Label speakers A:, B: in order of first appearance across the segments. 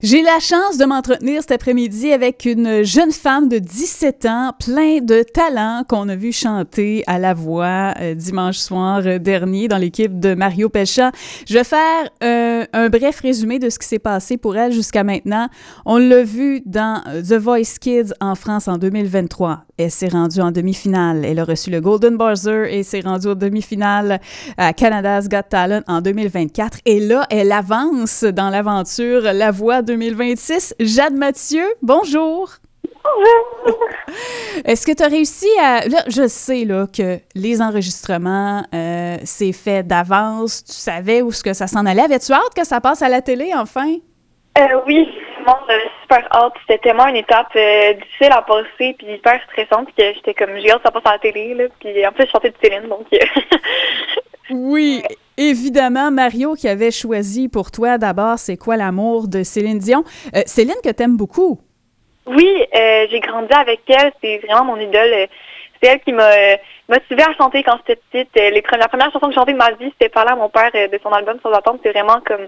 A: J'ai la chance de m'entretenir cet après-midi avec une jeune femme de 17 ans, plein de talent, qu'on a vu chanter à la voix dimanche soir dernier dans l'équipe de Mario Pelchat. Je vais faire un bref résumé de ce qui s'est passé pour elle jusqu'à maintenant. On l'a vu dans The Voice Kids en France en 2023. Elle s'est rendue en demi-finale. Elle a reçu le Golden Buzzer et s'est rendue en demi-finale à Canada's Got Talent en 2024. Et là, elle avance dans l'aventure La Voix 2026. Jade Mathieu, bonjour!
B: Bonjour!
A: Est-ce que tu as réussi à... Là, je sais là, que les enregistrements, c'est fait d'avance. Tu savais où ce que ça s'en allait. Avais-tu hâte que ça passe à la télé, enfin?
B: Oui, vraiment, j'avais super hâte. C'était tellement une étape difficile à passer puis hyper stressante que j'étais comme, j'ai hâte que ça passe à la télé. Là, puis en plus, je chantais de Céline, donc...
A: Oui, évidemment, Mario qui avait choisi pour toi d'abord C'est quoi l'amour de Céline Dion. Céline que t'aimes beaucoup.
B: Oui, j'ai grandi avec elle. C'est vraiment mon idole. C'est elle qui m'a motivée à chanter quand j'étais petite. La première chanson que j'ai chantée de ma vie, c'était parler à mon père de son album Sans attendre. C'est vraiment comme...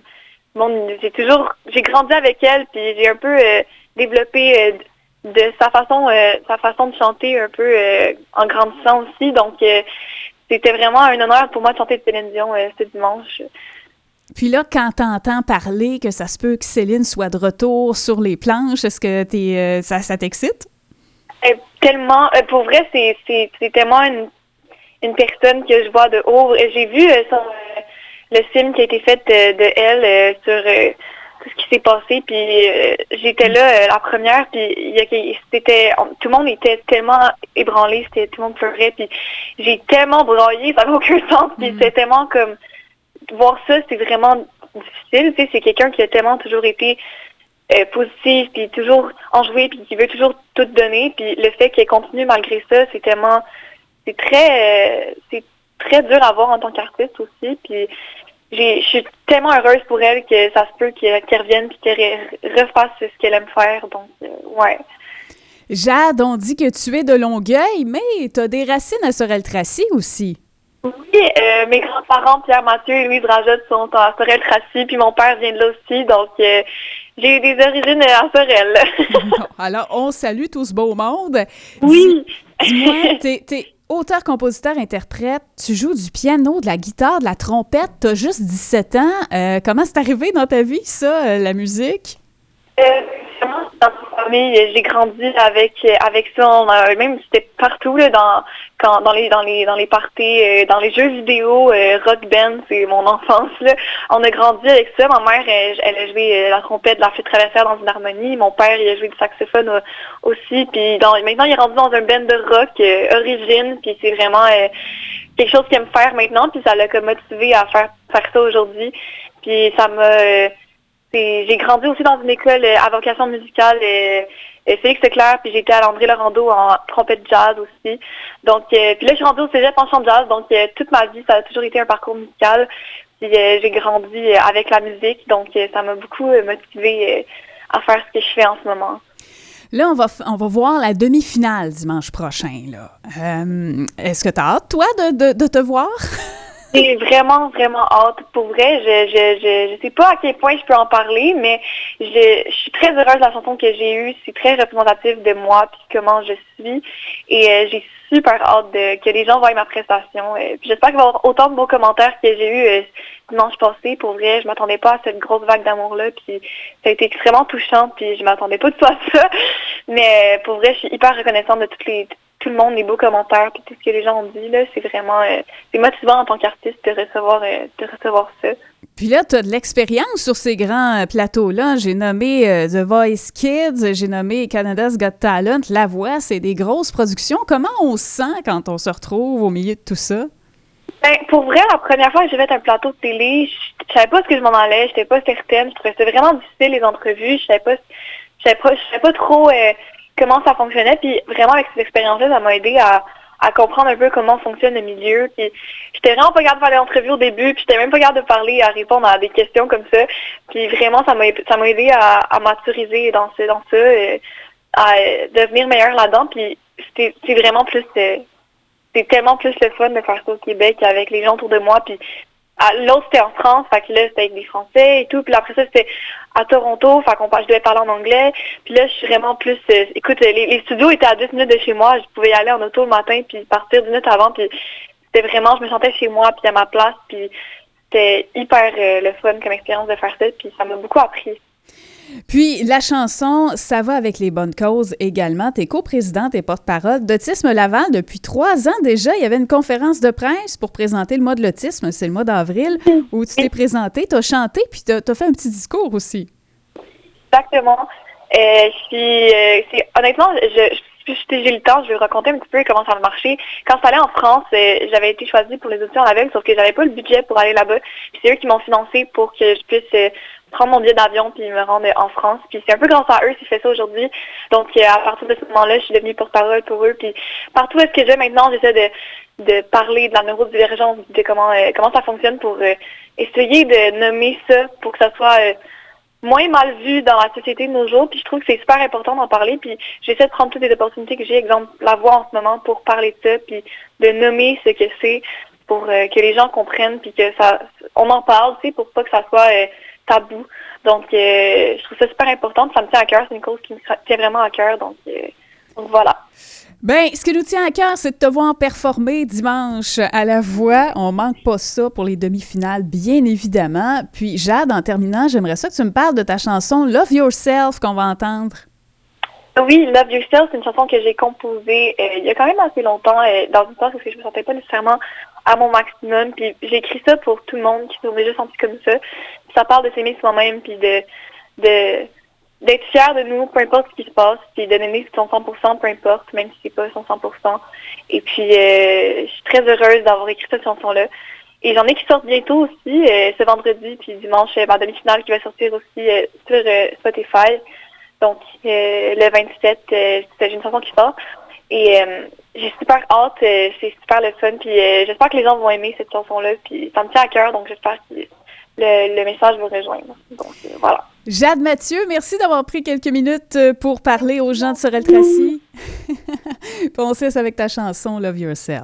B: j'ai grandi avec elle, puis j'ai un peu développé de sa façon de chanter un peu en grandissant aussi. Donc, c'était vraiment un honneur pour moi de chanter de Céline Dion ce dimanche.
A: Puis là, quand t'entends parler que ça se peut que Céline soit de retour sur les planches, est-ce que ça t'excite?
B: Tellement. Pour vrai, c'est tellement une personne que je vois de haut. J'ai vu le film qui a été fait de elle sur tout ce qui s'est passé, puis j'étais là la première, puis tout le monde était tellement ébranlé, tout le monde pleurait, puis j'ai tellement braillé, ça n'a aucun sens, puis c'est tellement comme voir ça, c'est vraiment difficile, tu sais, c'est quelqu'un qui a tellement toujours été positif, puis toujours enjoué, puis qui veut toujours tout donner, puis le fait qu'elle continue malgré ça, c'est très dur à voir en tant qu'artiste aussi, puis je suis tellement heureuse pour elle que ça se peut qu'elle revienne puis qu'elle refasse ce qu'elle aime faire. Donc, ouais.
A: Jade, on dit que tu es de Longueuil, mais tu as des racines à Sorel-Tracy aussi.
B: Oui, mes grands-parents, Pierre Mathieu et Louise Rajotte, sont à Sorel-Tracy, puis mon père vient de là aussi. Donc, j'ai des origines à Sorel.
A: Bon, alors, on salue tout ce beau monde.
B: Oui!
A: Dis-moi, t'es auteur, compositeur, interprète, tu joues du piano, de la guitare, de la trompette, t'as juste 17 ans. Comment c'est arrivé dans ta vie, ça, la musique?
B: Vraiment, dans ma famille, j'ai grandi avec ça. Même c'était partout là, dans les parties, dans les jeux vidéo, rock band, c'est mon enfance là. On a grandi avec ça. Ma mère, elle a joué la trompette, de la flûte traversière dans une harmonie. Mon père, il a joué du saxophone aussi. Puis maintenant, il est rendu dans un band de rock Origine. Puis c'est vraiment quelque chose qu'il aime faire maintenant. Puis ça l'a comme motivé à faire ça aujourd'hui. Puis ça m'a j'ai grandi aussi dans une école à vocation musicale, Félix Leclerc, puis j'étais à l'André Laurando en trompette jazz aussi. Donc, puis là, je suis rendue au cégep en chant de jazz, donc toute ma vie, ça a toujours été un parcours musical. Puis j'ai grandi avec la musique, donc ça m'a beaucoup motivée à faire ce que je fais en ce moment.
A: Là, on va voir la demi-finale dimanche prochain, là. Est-ce que tu as hâte, toi, de te voir?
B: J'ai vraiment, vraiment hâte. Pour vrai, je sais pas à quel point je peux en parler, mais je suis très heureuse de la chanson que j'ai eue. C'est très représentatif de moi puis comment je suis. Et j'ai super hâte que les gens voient ma prestation. Puis j'espère qu'il va y avoir autant de beaux commentaires que j'ai eu dimanche passé. Pour vrai, je m'attendais pas à cette grosse vague d'amour-là. Puis ça a été extrêmement touchant. Puis je m'attendais pas du tout à ça. Mais pour vrai, je suis hyper reconnaissante de tout le monde, les beaux commentaires, puis tout ce que les gens ont dit, là, c'est vraiment c'est motivant en tant qu'artiste de recevoir ça.
A: Puis là, tu as de l'expérience sur ces grands plateaux-là. J'ai nommé The Voice Kids, j'ai nommé Canada's Got Talent. La Voix, c'est des grosses productions. Comment on se sent quand on se retrouve au milieu de tout ça?
B: Ben, pour vrai, la première fois que j'ai fait un plateau de télé, je savais pas ce que je m'en allais, j'étais pas certaine. Je trouvais ça vraiment difficile, les entrevues. Je savais pas trop comment ça fonctionnait, puis vraiment avec ces expériences-là, ça m'a aidé à comprendre un peu comment fonctionne le milieu. Puis j'étais vraiment pas capable de faire l'entrevue au début, puis j'étais même pas capable de parler, à répondre à des questions comme ça. Puis vraiment, ça m'a aidé à maturiser dans ça, à devenir meilleure là-dedans. Puis c'est vraiment plus c'est tellement plus le fun de faire ça au Québec avec les gens autour de moi. Puis l'autre, c'était en France, fait que là, c'était avec des Français et tout. Puis après ça, c'était à Toronto, fait qu'on je devais parler en anglais. Puis là, je suis vraiment plus... écoute, les studios étaient à 10 minutes de chez moi. Je pouvais y aller en auto le matin, puis partir 10 minutes avant. Puis c'était vraiment... Je me sentais chez moi, puis à ma place. Puis c'était hyper le fun comme expérience de faire ça. Puis ça m'a beaucoup appris.
A: Puis, la chanson « Ça va avec les bonnes causes » également. Tu es coprésidente et porte-parole d'Autisme Laval depuis 3 ans déjà. Il y avait une conférence de presse pour présenter le mois de l'autisme, c'est le mois d'avril, où tu t'es présentée, tu as chanté, puis tu as fait un petit discours aussi.
B: Exactement. Honnêtement, si j'ai le temps, je vais raconter un petit peu comment ça a marché. Quand je suis allée en France, j'avais été choisie pour les auditions en aveugle, sauf que j'avais pas le budget pour aller là-bas. Puis c'est eux qui m'ont financé pour que je puisse prendre mon billet d'avion puis me rendre en France. Puis c'est un peu grâce à eux si je fais ça aujourd'hui. Donc à partir de ce moment-là, je suis devenue porte-parole pour eux. Puis partout où est-ce que je vais maintenant, j'essaie de parler de la neurodivergence, de comment ça fonctionne pour essayer de nommer ça pour que ça soit moins mal vu dans la société de nos jours. Puis je trouve que c'est super important d'en parler. Puis j'essaie de prendre toutes les opportunités que j'ai, exemple la voix en ce moment, pour parler de ça, puis de nommer ce que c'est pour que les gens comprennent, puis que on en parle, tu sais, pour pas que ça soit tabou. Donc, je trouve ça super important. Ça me tient à cœur. C'est une cause qui me tient vraiment à cœur. Donc voilà.
A: Bien, ce qui nous tient à cœur, c'est de te voir performer dimanche à La Voix. On manque pas ça pour les demi-finales, bien évidemment. Puis, Jade, en terminant, j'aimerais ça que tu me parles de ta chanson « Love Yourself » qu'on va entendre.
B: Oui, Love Yourself, c'est une chanson que j'ai composée il y a quand même assez longtemps, dans une phase où je me sentais pas nécessairement à mon maximum. Puis j'ai écrit ça pour tout le monde qui s'est déjà senti comme ça. Puis ça parle de s'aimer soi-même, puis d'être fier de nous, peu importe ce qui se passe, puis de m'aimer son 100%, peu importe, même si c'est pas son 100%. Et puis je suis très heureuse d'avoir écrit cette chanson-là. Et j'en ai qui sortent bientôt aussi, ce vendredi, puis dimanche, ma demi-finale qui va sortir aussi sur Spotify. Donc, le 27, c'est une chanson qui sort. Et j'ai super hâte, c'est super le fun. Puis j'espère que les gens vont aimer cette chanson-là. Puis ça me tient à cœur, donc j'espère que le message va rejoindre. Donc, voilà.
A: Jade Mathieu, merci d'avoir pris quelques minutes pour parler aux gens de Sorel-Tracy. Pensez avec ta chanson « Love Yourself ».